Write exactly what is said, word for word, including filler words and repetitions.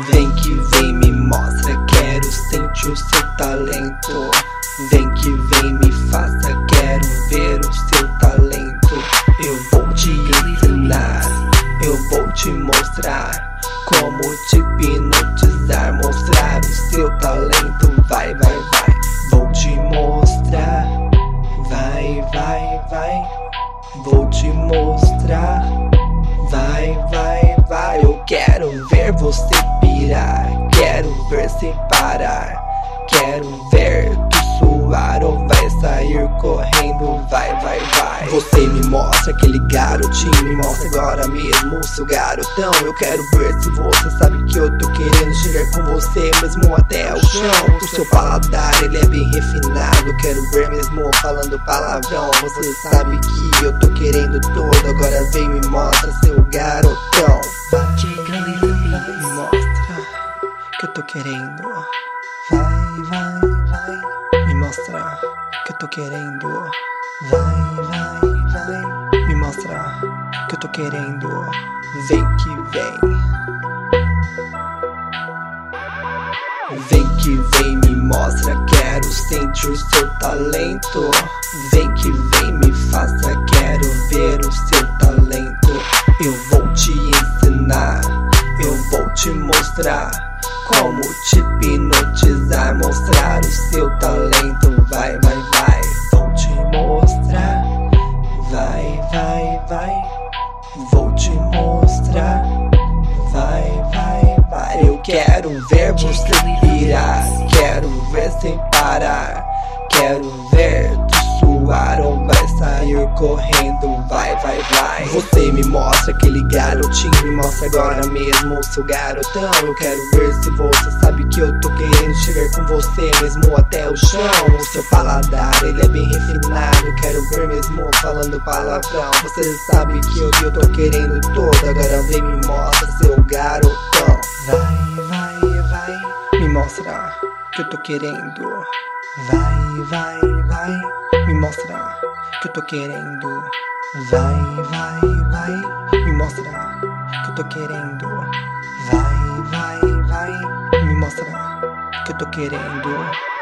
Vem que vem, me mostra, quero sentir o seu talento. Vem que vem, me faça, quero ver o seu talento. Eu vou te ensinar, eu vou te mostrar como te hipnotizar, mostrar o seu talento. Vai, vai, vai, vou te mostrar. Vai, vai, vai, vou te mostrar. Vai, vai, vai, eu quero ver você pirar, quero ver sem parar, quero ver tu suar ou vai sair correndo. Vai, vai, vai, você me mostra aquele garotinho, me mostra agora mesmo o seu garotão. Eu quero ver se você sabe que eu tô querendo chegar com você mesmo até o chão. O seu paladar, ele é bem refinado, quero ver mesmo falando palavrão. Você sabe que eu tô querendo todo, agora vem me mostra seu garotão. Vai, vai, me mostra que eu tô querendo. Vai, vai, vai, me mostra que eu tô querendo. Vai, vai, vai, me mostra que eu tô querendo. Vem que vem. Vem que vem, me mostra, quero sentir o seu talento. Vem que vem, me faça, quero ver o seu talento. Eu vou te ensinar, eu vou te mostrar como te hipnotizar, mostrar o seu talento. Vai, vai, vai, vou te mostrar. Vai, vai, vai, vou te mostrar. Vai, vai, vai, eu quero ver você pirar, quero ver sem parar, quero ver tu suar ou vai sair correndo. Vai, vai, vai, você me mostra aquele garotinho, me mostra agora mesmo o seu garotão. Eu quero ver se você sabe que eu tô querendo chegar com você mesmo até o chão. O seu paladar, ele é bem refinado, quero ver mesmo falando palavrão. Você sabe que eu, eu tô querendo todo, agora vem me mostra seu garotão. Vai, vai, vai, me mostra que eu tô querendo. Vai, vai, vai, me mostra que eu tô querendo. Vai, vai, vai, me mostra que eu tô querendo. Vai, vai, vai, me mostra que eu tô querendo.